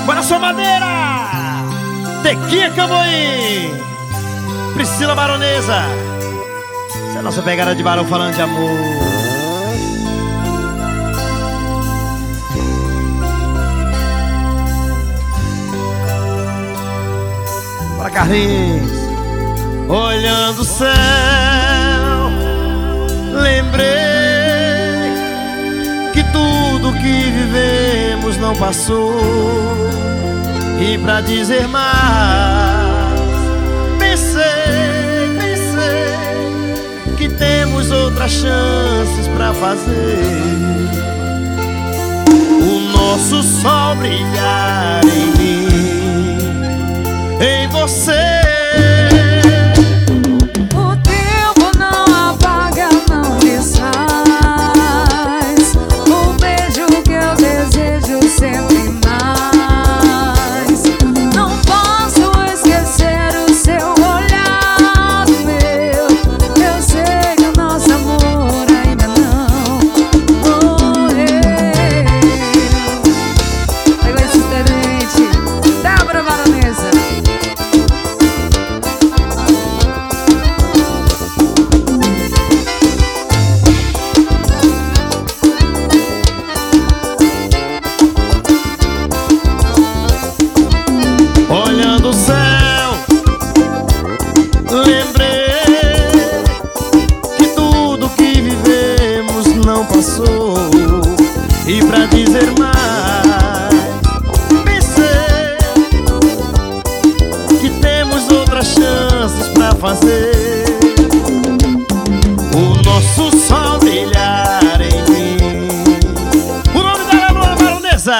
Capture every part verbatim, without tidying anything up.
Bora sua madeira! Tequinha Camboim, Priscila Baronesa. Essa é a nossa pegada de barão falando de amor. Bora Carlinhos. Olhando o céu, lembrei que tudo que vivemos não passou. E pra dizer mais, pensei, pensei que temos outras chances pra fazer o nosso sol brilhar em mim, em você. Olhando o céu, lembrei que tudo que vivemos não passou. E pra dizer mais, pensei que temos outras chances pra fazer o nosso sol brilhar em mim. O nome dela é Bruna Baronesa.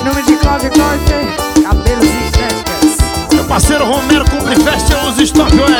Cabelos e estéticas. Meu parceiro Romero Cumpre Fest, os Stop